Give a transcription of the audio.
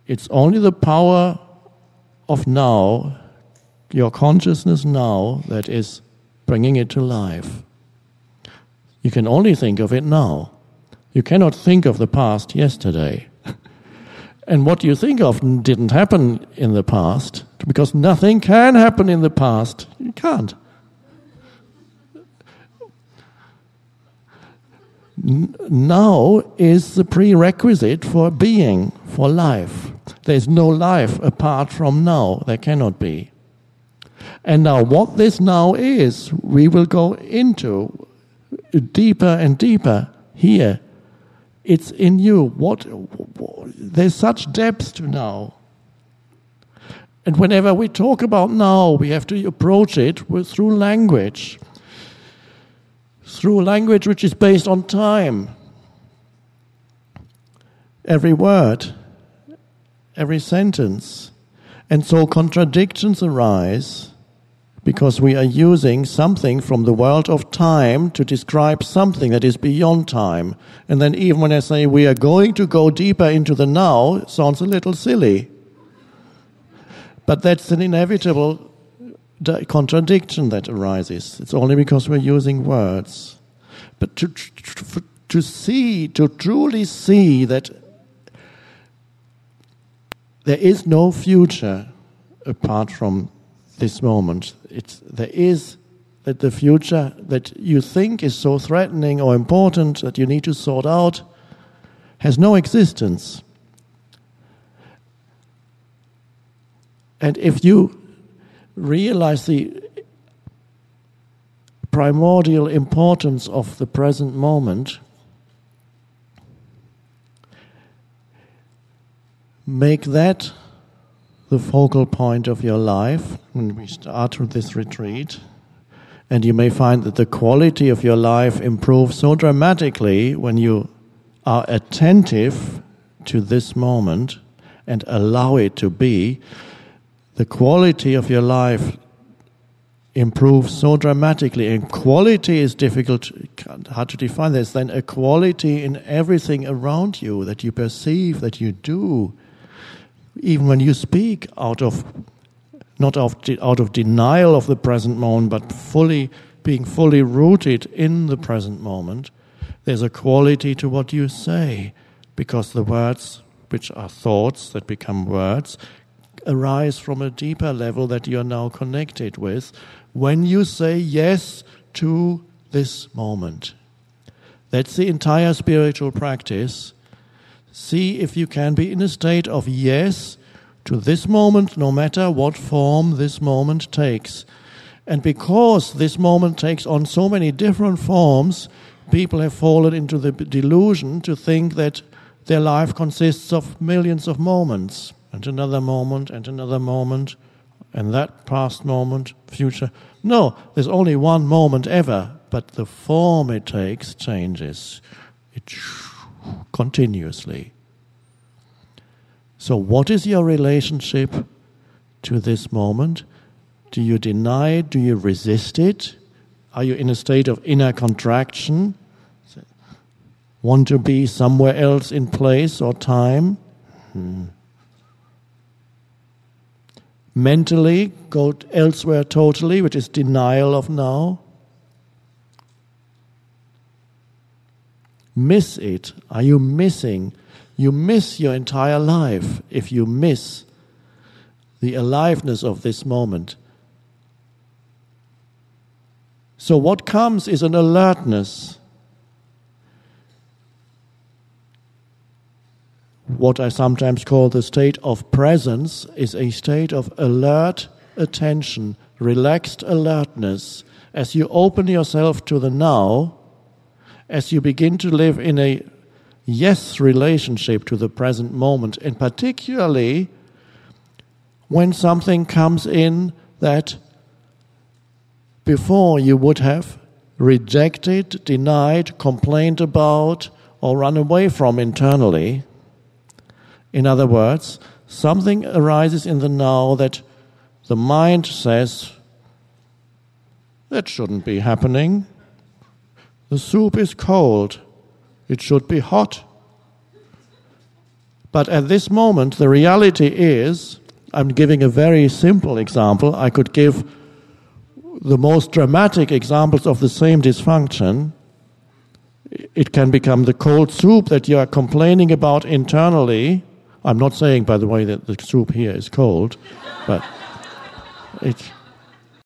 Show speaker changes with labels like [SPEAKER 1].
[SPEAKER 1] It's only the power of now, your consciousness now, that is bringing it to life. You can only think of it now. You cannot think of the past yesterday. And what you think of didn't happen in the past, because nothing can happen in the past. You can't. Now is the prerequisite for being, for life. There is no life apart from now. There cannot be. And now what this now is, we will go into deeper and deeper here. It's in you. There's such depth to now. And whenever we talk about now, we have to approach it through language. Through language which is based on time. Every word, every sentence. And so contradictions arise because we are using something from the world of time to describe something that is beyond time. And then even when I say we are going to go deeper into the now, it sounds a little silly. But that's an inevitable contradiction that arises. It's only because we're using words. But to truly see that there is no future apart from this moment. There is that the future that you think is so threatening or important that you need to sort out has no existence. And if you realize the primordial importance of the present moment, make that the focal point of your life when we start with this retreat, and you may find that the quality of your life improves so dramatically when you are attentive to this moment and allow it to be. The quality of your life improves so dramatically, and quality is difficult, hard to define. There's then a quality in everything around you that you perceive, that you do. Even when you speak not out of denial of the present moment, but being fully rooted in the present moment, there's a quality to what you say, because the words, which are thoughts that become words, arise from a deeper level that you are now connected with when you say yes to this moment. That's the entire spiritual practice. See if you can be in a state of yes to this moment, no matter what form this moment takes. And because this moment takes on so many different forms, people have fallen into the delusion to think that their life consists of millions of moments, and another moment, and another moment, and that past moment, future. No, there's only one moment ever, but the form it takes changes. It continuously. So what is your relationship to this moment? Do you deny it? Do you resist it? Are you in a state of inner contraction? Want to be somewhere else in place or time? Mentally go elsewhere totally, which is denial of now? Miss it. Are you missing? You miss your entire life if you miss the aliveness of this moment. So what comes is an alertness. What I sometimes call the state of presence is a state of alert attention, relaxed alertness. As you open yourself to the now, as you begin to live in a yes relationship to the present moment, and particularly when something comes in that before you would have rejected, denied, complained about, or run away from internally. In other words, something arises in the now that the mind says, that shouldn't be happening. The soup is cold. It should be hot. But at this moment, the reality is, I'm giving a very simple example. I could give the most dramatic examples of the same dysfunction. It can become the cold soup that you are complaining about internally. I'm not saying, by the way, that the soup here is cold, but